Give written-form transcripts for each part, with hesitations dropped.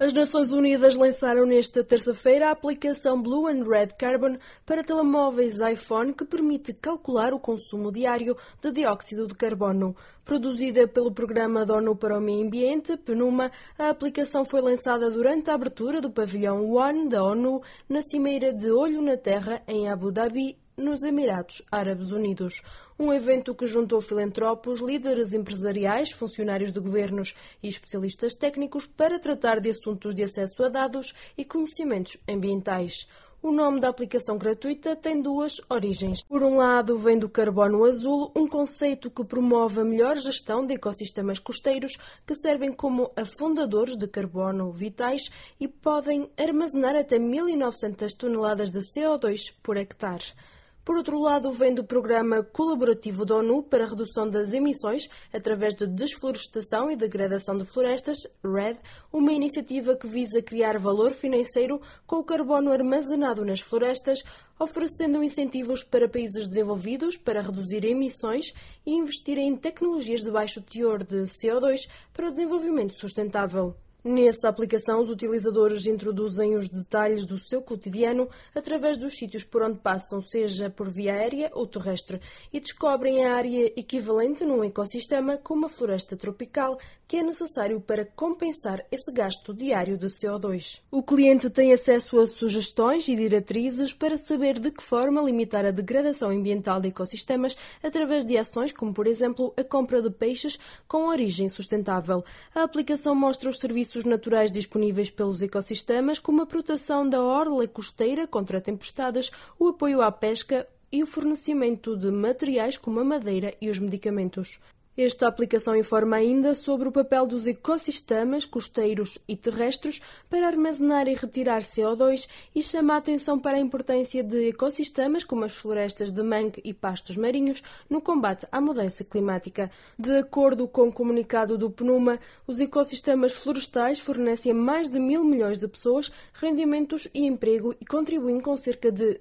As Nações Unidas lançaram nesta terça-feira a aplicação Blue and Red Carbon para telemóveis iPhone que permite calcular o consumo diário de dióxido de carbono. Produzida pelo Programa da ONU para o Meio Ambiente, PNUMA, a aplicação foi lançada durante a abertura do pavilhão One da ONU na Cimeira de Olho na Terra em Abu Dhabi, nos Emirados Árabes Unidos. Um evento que juntou filantropos, líderes empresariais, funcionários de governos e especialistas técnicos para tratar de assuntos de acesso a dados e conhecimentos ambientais. O nome da aplicação gratuita tem duas origens. Por um lado, vem do carbono azul, um conceito que promove a melhor gestão de ecossistemas costeiros que servem como afundadores de carbono vitais e podem armazenar até 1.900 toneladas de CO2 por hectare. Por outro lado, vem do Programa Colaborativo da ONU para a Redução das Emissões através de desflorestação e degradação de florestas, REDD, uma iniciativa que visa criar valor financeiro com o carbono armazenado nas florestas, oferecendo incentivos para países desenvolvidos para reduzir emissões e investir em tecnologias de baixo teor de CO2 para o desenvolvimento sustentável. Nessa aplicação, os utilizadores introduzem os detalhes do seu cotidiano através dos sítios por onde passam, seja por via aérea ou terrestre, e descobrem a área equivalente num ecossistema com uma floresta tropical que é necessário para compensar esse gasto diário de CO2. O cliente tem acesso a sugestões e diretrizes para saber de que forma limitar a degradação ambiental de ecossistemas através de ações como, por exemplo, a compra de peixes com origem sustentável. A aplicação mostra os serviços naturais disponíveis pelos ecossistemas, como a proteção da orla costeira contra tempestades, o apoio à pesca e o fornecimento de materiais como a madeira e os medicamentos. Esta aplicação informa ainda sobre o papel dos ecossistemas costeiros e terrestres para armazenar e retirar CO2 e chama a atenção para a importância de ecossistemas como as florestas de mangue e pastos marinhos no combate à mudança climática. De acordo com o comunicado do PNUMA, os ecossistemas florestais fornecem a mais de 1.000 milhões de pessoas rendimentos e emprego e contribuem com cerca de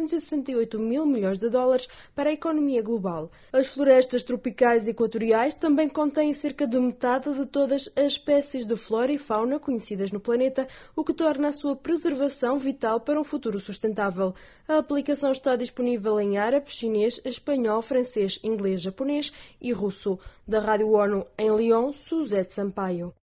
468 mil milhões de dólares para a economia global. As florestas tropicais e equatoriais também contém cerca de metade de todas as espécies de flora e fauna conhecidas no planeta, o que torna a sua preservação vital para um futuro sustentável. A aplicação está disponível em árabe, chinês, espanhol, francês, inglês, japonês e russo. Da Rádio ONU em Lyon, Suzete Sampaio.